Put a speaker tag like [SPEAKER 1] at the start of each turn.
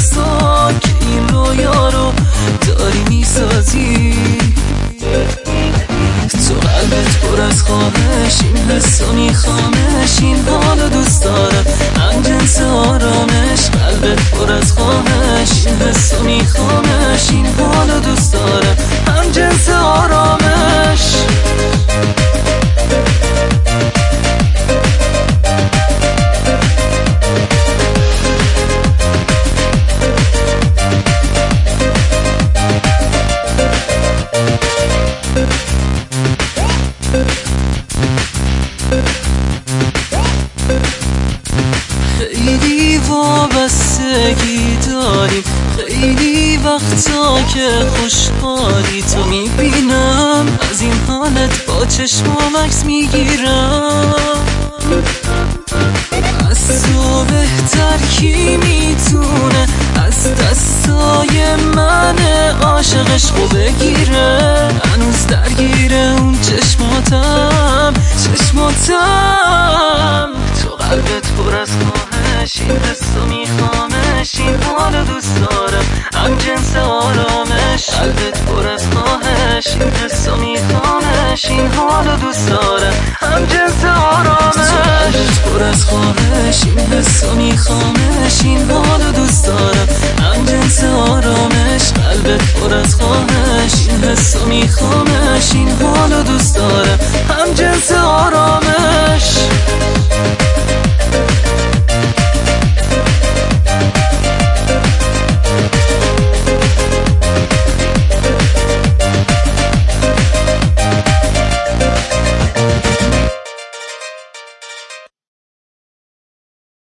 [SPEAKER 1] سال که این رویا رو داری میسازی. تو قلبت پر از خواهش، این حسو میخوامش، این حالو دوست دارم، هم جنس آرامش. قلبت پر از خواهش، این حسو میخوامش، این حالو دوست دارم، هم جنس آرامش. خیلی وابستگی داریم، خیلی وقتا که خوشحالی تو میبینم، از این حالت با چشمام عکس میگیرم. از تو بهتر کی میتونه از دستای من عاشقش رو بگیره؟ هنوز درگیره اون چشماتم. تو قلبت پر از خواهش، این حسو میخوامش، این حالو دوست دارم، هم جنس آرامش. قلبت پر از خواهش، این حسو میخوامش، این حالو دوست دارم، هم جنس آرامش. قلبت پر از خواهش، این حسو میخوامش، این حالو دوست دارم، هم جنس آرامش. قلبت پر از خواهش، این حسو میخوامش، این حالو دوست دارم، هم جنس